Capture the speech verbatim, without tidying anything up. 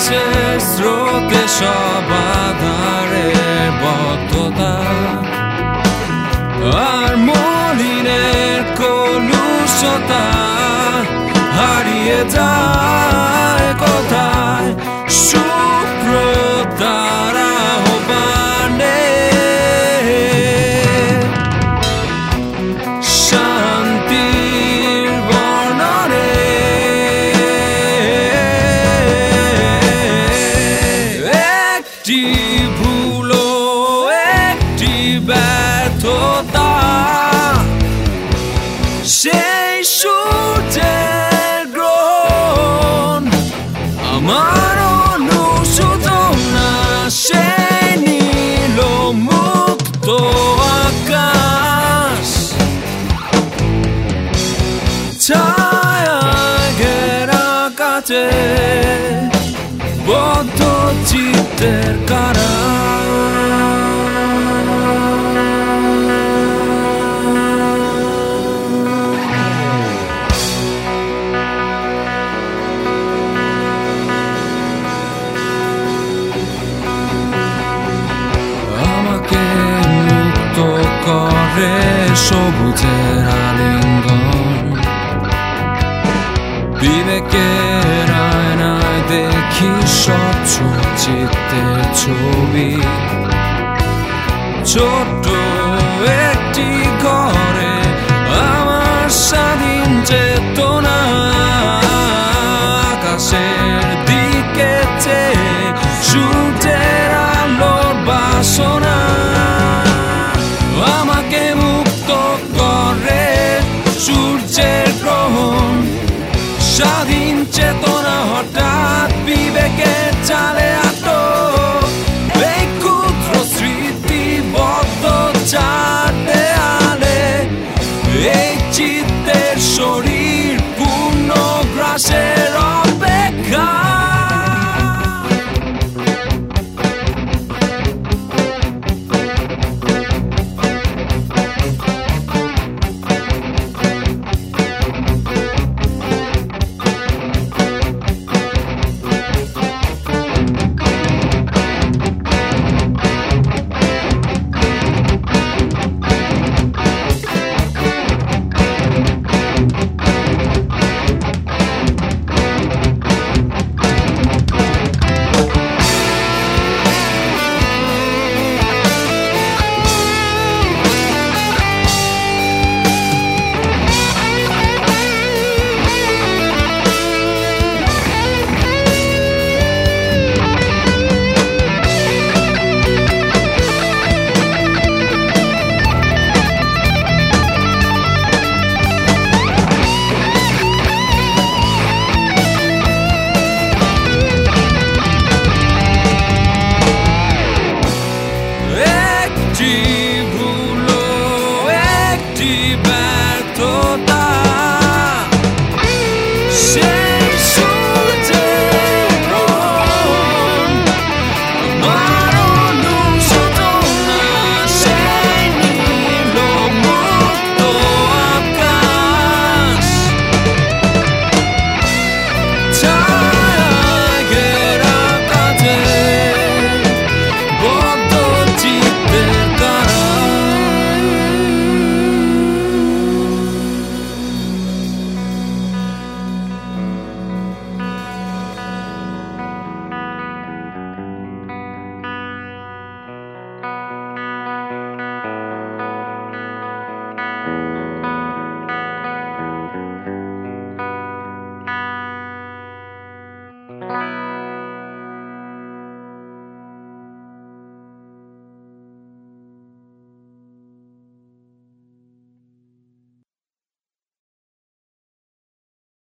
বাতাসের স্রোতে সব আধারের বদ্ধতা আর মলিনের কলুষতা হারিয়ে যায় কোথায় শুভ্র তারা আহ্বানে শান্তির বর্ণনে একটি ভুলো একটি ব্যর্থতা সেই সূর্যের গ্রহণ আমার অনুশোচনা সেই নীল মুক্ত আকাশ ছায়া ঘেরা কাছে বদ্ধ চিত্তের কারা করে সবুজের আলিঙ্গন বিবেকের আয়নায় দেখি স্বচ্ছ চিত্তের ছবি ছোট্ট একটি ঘরে আমার স্বাধীন চেতনা আকাশের দিকে চেয়ে সূর্যের আলোর বাসনা আমাকে মুক্ত করে সূর্যের গ্রহণ স্বাধীন চেতনা হঠাৎ বিবেকের চালে আটক এই ক্ষুদ্র স্মৃতিবদ্ধ চার দেয়ালে এই চিত্তের শরীর পূর্ণ গ্রাসের অপেক্ষা Bye.